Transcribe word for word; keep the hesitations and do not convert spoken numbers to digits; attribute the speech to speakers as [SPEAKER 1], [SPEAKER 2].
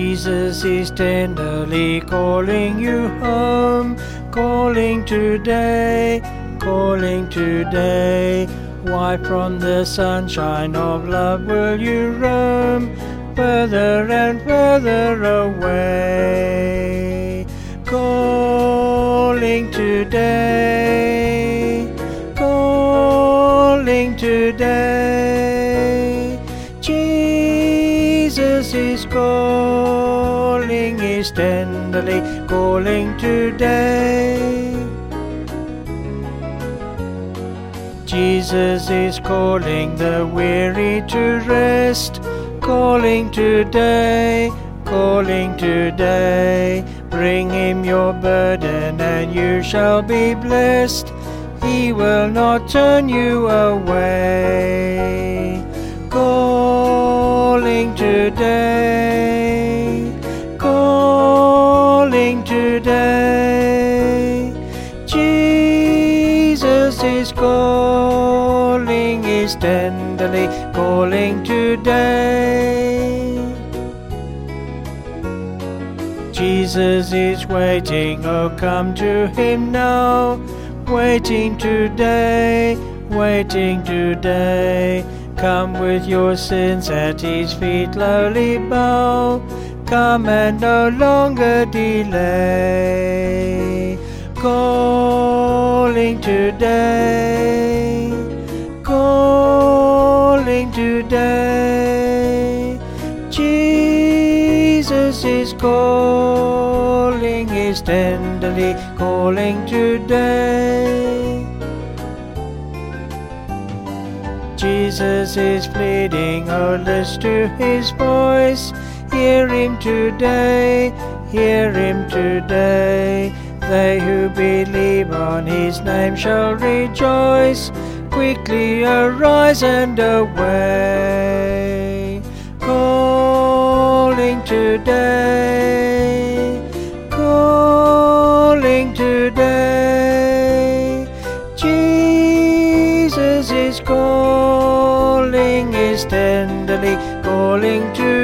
[SPEAKER 1] Jesus is tenderly calling you home, calling today, calling today. Why from the sunshine of love will you roam, further and further away? Calling today, calling today. Jesus is calling, is tenderly calling today. Jesus is calling the weary to rest, calling today, calling today. Bring him your burden and you shall be blessed. He will not turn you away. Calling today, calling today. Jesus is calling, is tenderly calling today. Jesus is waiting, oh come to him now. Waiting today, waiting today. Come with your sins at his feet lowly bow. Come and no longer delay. Calling today, calling today. Jesus is calling, is tenderly calling today. Jesus is pleading, oh listen to his voice. Hear him today, hear him today. They who believe on his name shall rejoice. Quickly arise and away. Calling today, calling today. Jesus is calling, is tenderly calling today.